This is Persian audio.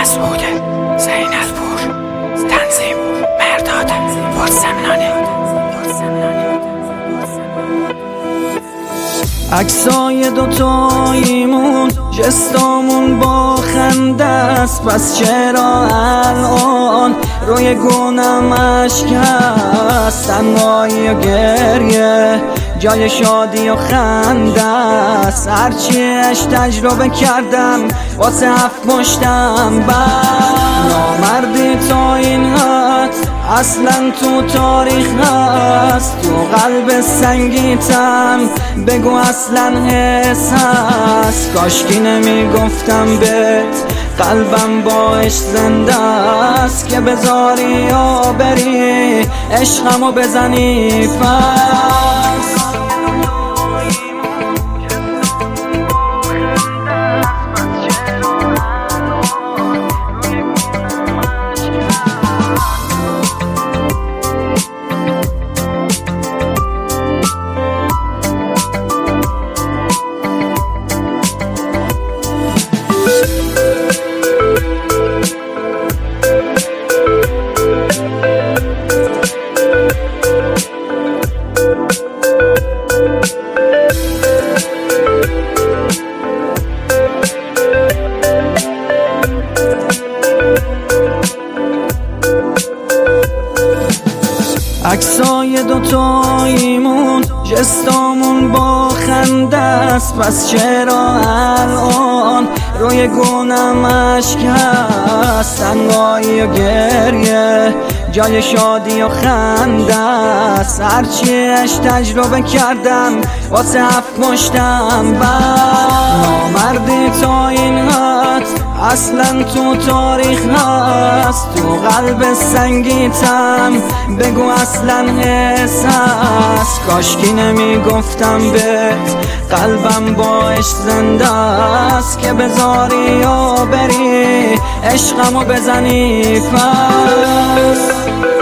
مسعود زین‌الپور، تنظیم مرداد پرسمنانه. عکسای دوتاییمون جستامون با خنده است، پس چرا الان روی گونم اشک هست؟ تنهایی و گریه جای شادی و خنده است، هرچی اش تجربه کردم واسه هفت مشتم بس. نامردی تا این حد اصلا تو تاریخ هست، تو قلب سنگیتم بگو اصلا حس هست. کاشکی نمیگفتم بهت قلبم باش زنده است، که بذاری و بری عشقمو بزنی پس. عکسای دوتاییمون جستامون با خنده است، پس چرا الان روی گونم اشک هست؟ تنهایی و گریه جای شادی و خنده است، هرچی اش تجربه کردم واسه هفت مشتم بس. نامردی تا این حد اصلا تو تاریخ هست، تو قلب سنگیتم بگو اصلا حس هست. کاشکی نمیگفتم بهت قلبم باش زنده است، که بذاری و بری عشقمو بزنی پس.